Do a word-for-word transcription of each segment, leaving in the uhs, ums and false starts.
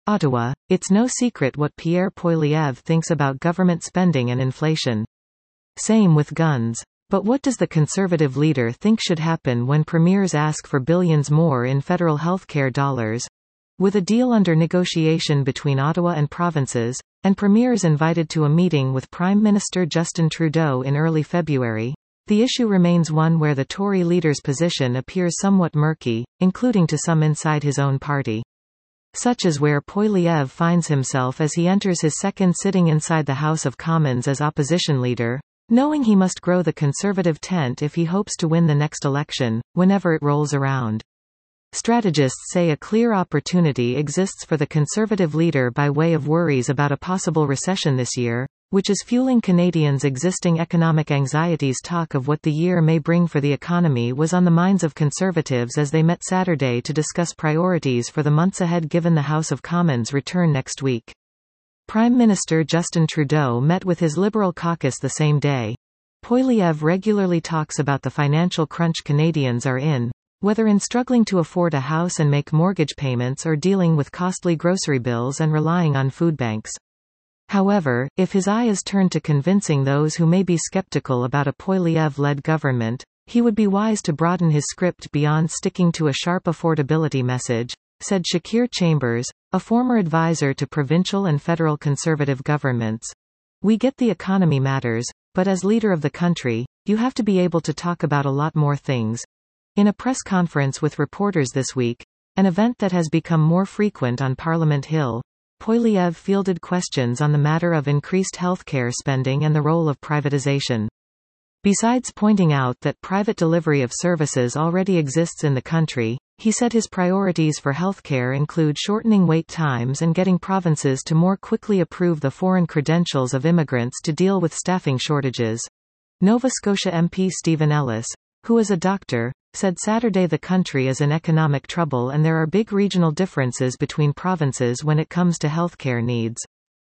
Ottawa, it's no secret what Pierre Poilievre thinks about government spending and inflation. Same with guns. But what does the Conservative leader think should happen when premiers ask for billions more in federal healthcare dollars? With a deal under negotiation between Ottawa and provinces, and premiers invited to a meeting with Prime Minister Justin Trudeau in early February, the issue remains one where the Tory leader's position appears somewhat murky, including to some inside his own party. Such is where Poilievre finds himself as he enters his second sitting inside the House of Commons as opposition leader, knowing he must grow the Conservative tent if he hopes to win the next election, whenever it rolls around. Strategists say a clear opportunity exists for the Conservative leader by way of worries about a possible recession this year, which is fueling Canadians' existing economic anxieties. Talk of what the year may bring for the economy was on the minds of Conservatives as they met Saturday to discuss priorities for the months ahead given the House of Commons return next week. Prime Minister Justin Trudeau met with his Liberal caucus the same day. Poilievre regularly talks about the financial crunch Canadians are in, whether in struggling to afford a house and make mortgage payments or dealing with costly grocery bills and relying on food banks. However, if his eye is turned to convincing those who may be skeptical about a Poilievre-led government, he would be wise to broaden his script beyond sticking to a sharp affordability message, said Shakir Chambers, a former advisor to provincial and federal Conservative governments. We get the economy matters, but as leader of the country, you have to be able to talk about a lot more things. In a press conference with reporters this week, an event that has become more frequent on Parliament Hill, Poilievre fielded questions on the matter of increased healthcare spending and the role of privatization. Besides pointing out that private delivery of services already exists in the country, he said his priorities for healthcare include shortening wait times and getting provinces to more quickly approve the foreign credentials of immigrants to deal with staffing shortages. Nova Scotia M P Stephen Ellis, who is a doctor, said Saturday the country is in economic trouble and there are big regional differences between provinces when it comes to healthcare needs.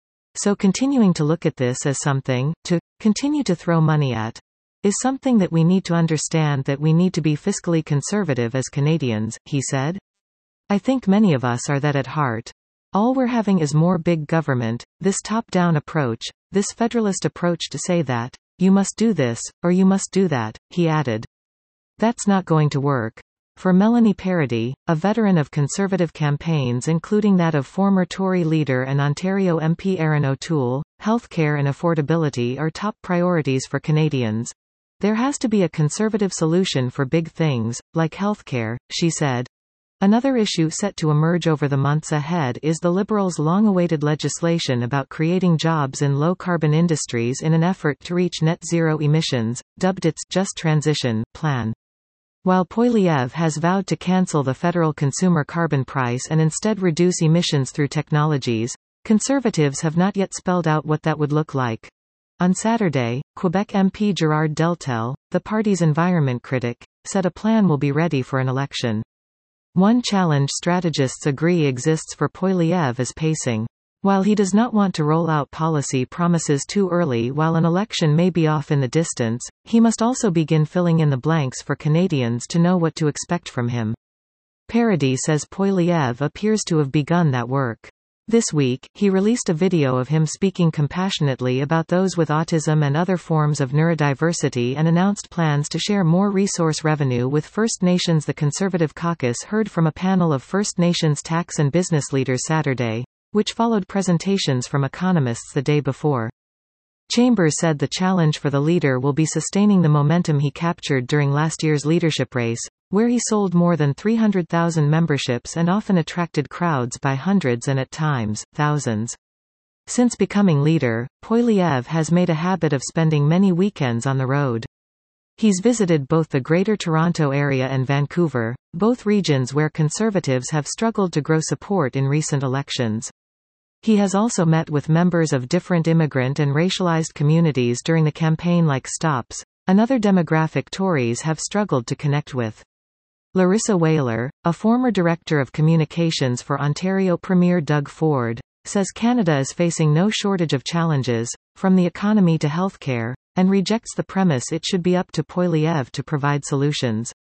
So continuing to look at this as something to continue to throw money at is something that we need to understand, that we need to be fiscally conservative as Canadians, he said. I think many of us are that at heart. All we're having is more big government, this top-down approach, this federalist approach to say that you must do this, or you must do that, he added. That's not going to work. For Melanie Paradis, a veteran of Conservative campaigns including that of former Tory leader and Ontario M P Erin O'Toole, healthcare and affordability are top priorities for Canadians. There has to be a Conservative solution for big things, like healthcare, she said. Another issue set to emerge over the months ahead is the Liberals' long-awaited legislation about creating jobs in low-carbon industries in an effort to reach net zero emissions, dubbed its Just Transition plan. While Poilievre has vowed to cancel the federal consumer carbon price and instead reduce emissions through technologies, Conservatives have not yet spelled out what that would look like. On Saturday, Quebec M P Gerard Deltel, the party's environment critic, said a plan will be ready for an election. One challenge strategists agree exists for Poilievre is pacing. While he does not want to roll out policy promises too early while an election may be off in the distance, he must also begin filling in the blanks for Canadians to know what to expect from him. Paradis says Poilievre appears to have begun that work. This week, he released a video of him speaking compassionately about those with autism and other forms of neurodiversity and announced plans to share more resource revenue with First Nations. The Conservative caucus heard from a panel of First Nations tax and business leaders Saturday, which followed presentations from economists the day before. Chambers said the challenge for the leader will be sustaining the momentum he captured during last year's leadership race, where he sold more than three hundred thousand memberships and often attracted crowds by hundreds and at times, thousands. Since becoming leader, Poilievre has made a habit of spending many weekends on the road. He's visited both the Greater Toronto Area and Vancouver, both regions where Conservatives have struggled to grow support in recent elections. He has also met with members of different immigrant and racialized communities during the campaign, like stops, another demographic Tories have struggled to connect with. Larissa Whaler, a former director of communications for Ontario Premier Doug Ford, says Canada is facing no shortage of challenges, from the economy to healthcare, and rejects the premise it should be up to Poilievre to provide solutions.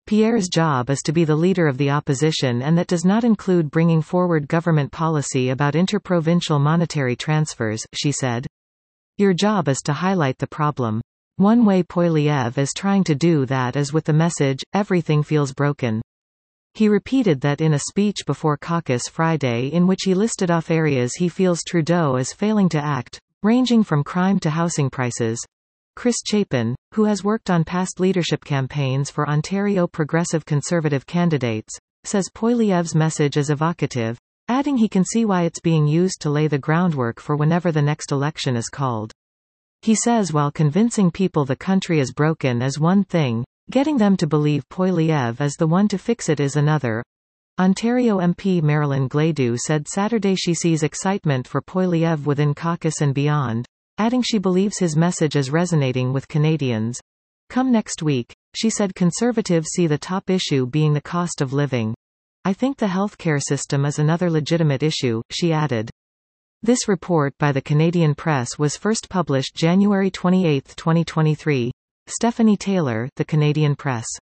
Pierre's job is to be the leader of the opposition, and that does not include bringing forward government policy about interprovincial monetary transfers, she said. Your job is to highlight the problem. One way Poilievre is trying to do that is with the message, everything feels broken. He repeated that in a speech before caucus Friday, in which he listed off areas he feels Trudeau is failing to act, ranging from crime to housing prices. Chris Chapin, who has worked on past leadership campaigns for Ontario Progressive Conservative candidates, says Poilievre's message is evocative, adding he can see why it's being used to lay the groundwork for whenever the next election is called. He says while convincing people the country is broken is one thing, getting them to believe Poilievre is the one to fix it is another. Ontario M P Marilyn Gladu said Saturday she sees excitement for Poilievre within caucus and beyond, adding she believes his message is resonating with Canadians. Come next week, she said Conservatives see the top issue being the cost of living. I think the healthcare system is another legitimate issue, she added. This report by the Canadian Press was first published January twenty-eighth, twenty twenty-three. Stephanie Taylor, The Canadian Press.